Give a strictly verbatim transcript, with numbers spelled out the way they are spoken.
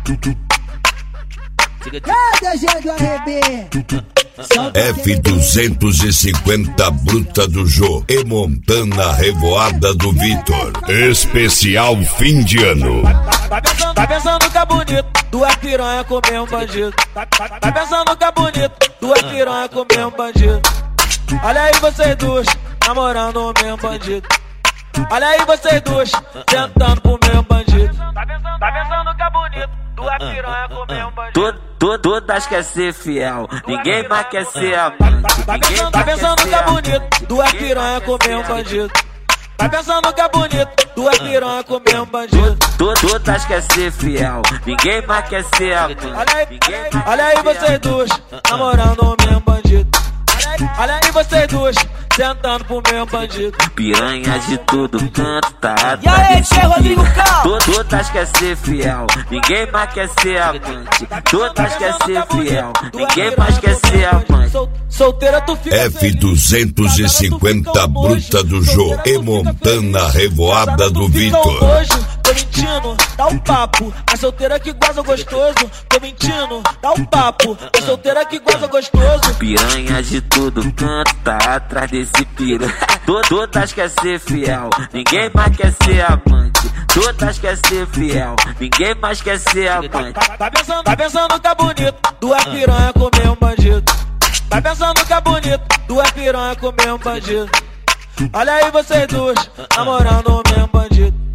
Cada G do R B F duzentos e cinquenta Bruta do Jô e Montana Revoada do Vitor. Especial fim de ano. Tá pensando, tá pensando que é bonito duas piranha comer um bandido. Tá, tá, tá pensando que é bonito duas piranha comer um bandido. Olha aí vocês duas namorando o mesmo bandido. Olha aí vocês duas tentando pro meu bandido. Tá pensando, tá pensando que é bonito duas piranha comer um bandido. Todas quer ser fiel, ninguém mais quer ser amante. Tá pensando, tá pensando que é bonito duas piranha comer um bandido. Tá pensando que é bonito duas piranha comer um bandido. Todas quer ser fiel, ninguém mais quer ser amante. Olha aí, olha aí vocês duas namorando o mesmo bandido. Olha aí vocês duas tentando pro meu bandido. Piranha de todo canto tá atrás. E aí, Tchê Rodrigo Cal? Todas quer ser fiel, ninguém mais quer ser amante. Todas quer ser fiel, ninguém mais quer ser amante. Solteira tu fica F duzentos e cinquenta Bruta do Jô e Montana Revoada do Vitor. Tô mentindo, dá um papo. A solteira que goza gostoso. Tô mentindo, dá um papo. A solteira que goza gostoso. Piranha de todo canto tá atrás desse piranha. Todas quer ser fiel, ninguém mais quer ser amante. Todas quer ser fiel, ninguém mais quer ser amante. Tá, tá, pensando, tá pensando que é bonito duas piranha comer um bandido. Tá pensando que é bonito duas piranha comer um bandido. Olha aí vocês duas namorando o mesmo bandido.